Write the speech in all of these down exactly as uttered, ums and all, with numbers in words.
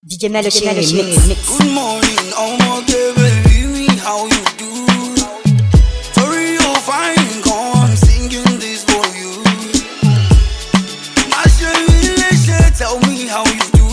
D J Melody mix, mix. Good morning, oh my God, baby, me how you do? Sorry you're fine, come singing this for you. My shit, tell me how you do.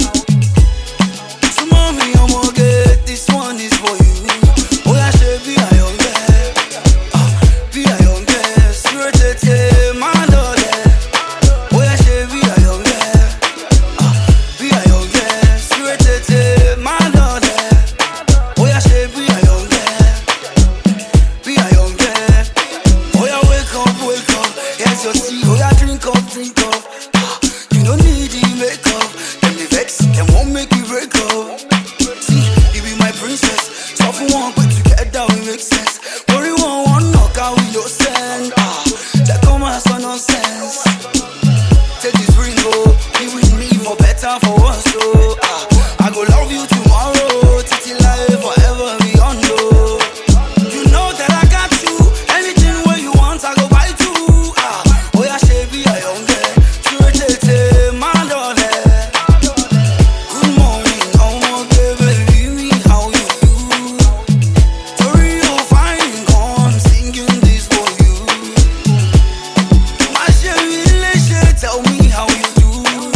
So mommy, oh my God, this one is for you. Oh yeah, she be a young girl, ah, be a young girl, straight my daughter. Oh yeah, she be a young girl, ah, be a young girl, straight my daughter. Oh yeah, she be a young girl, be a young girl. Oh yeah, wake up, wake up, yes you see. Oh yeah, drink up, drink up. Ah, you don't need the makeup. Them the vex, them won't make you break up. See, you be my princess. So for one, but together we make sense. Worry one, one knock out with your send. Ah, that come as for nonsense. Take this ring, go, be with me for better, for worse. So ah, I go love you tomorrow, till life forever beyond. Oh, you know that I got you. Anything where you want, I go buy too. Ah, oh yeah, she be a young girl, straight my daughter. Good morning, oh my God, baby, me how you do? Sorry you're fine, come singing this for you. My shit, tell me how you do.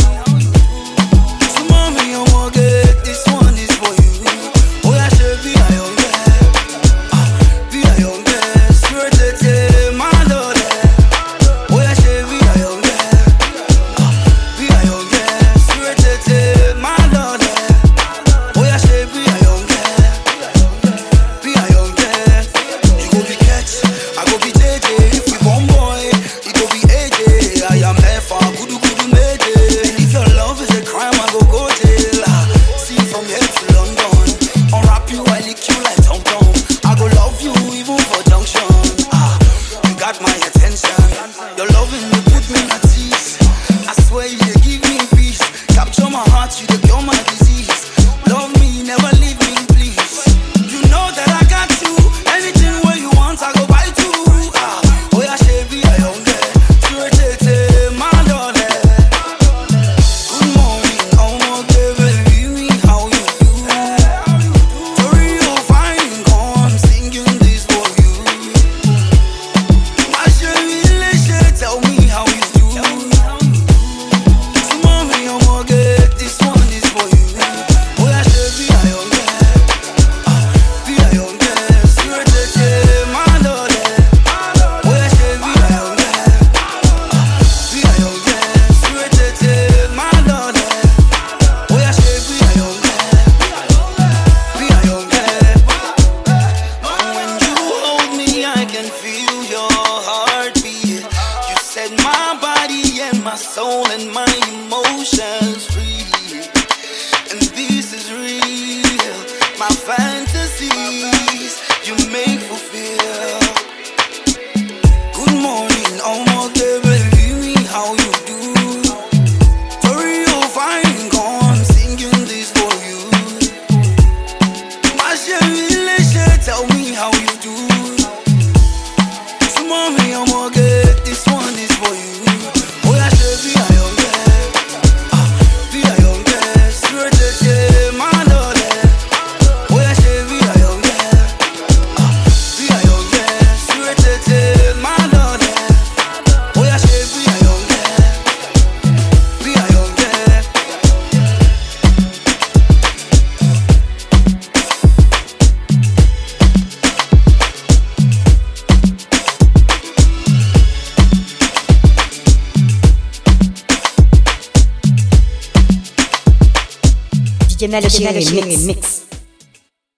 So mommy, oh my God, this one is for you. Oh yeah, she be a young girl, ah, be a young girl, straight my daughter. Oh yeah, she be a young girl, ah, be a young girl, straight my daughter. Oh yeah, she be a young girl, be a young girl. You go be catch, I go be J J. If we one boy, you go be A J. I am F R, kudu kudu mede. And if your love is a crime, I go go jail. Ah, see from here to London, unwrap you, I lick you like Tom Tom. I go love you even for junction. Ah, you got my attention. Your loving you put me at ease. I swear you dey give me peace. Capture my heart, you dey cure my disease. Love me, never leave me, please. You know that I got you. Anything where you want, I go buy too. Ah, oh yeah, she be a young girl, straight my daughter. Good morning, oh my God, baby, me how you do? Sorry you're fine, come singing this for you. My shit, tell me how you do. So mommy, oh my God, this one is for you. Oh yeah, she be a young girl, ah, be a young girl, straight my daughter. Oh yeah, she be a young girl, ah, be a young girl, straight my daughter. Oh yeah, she be a young girl, be a young girl. And when you hold me, I can feel your heartbeat. You set my body and my soul and my emotions free. And this is real, my fantasies you make fulfill. Good morning, oh my God, baby, me how you do? Sorry you're fine, come singing this for you. My shit, tell me how you do. So mommy, oh my God, this one is for you. Oh yeah, she be a young girl, ah, be a young girl, straight my daughter. Oh yeah, she be a young girl, ah, be a young girl, straight my daughter. Oh yeah, she be a young girl, be a young girl. D J Melody mix, mix.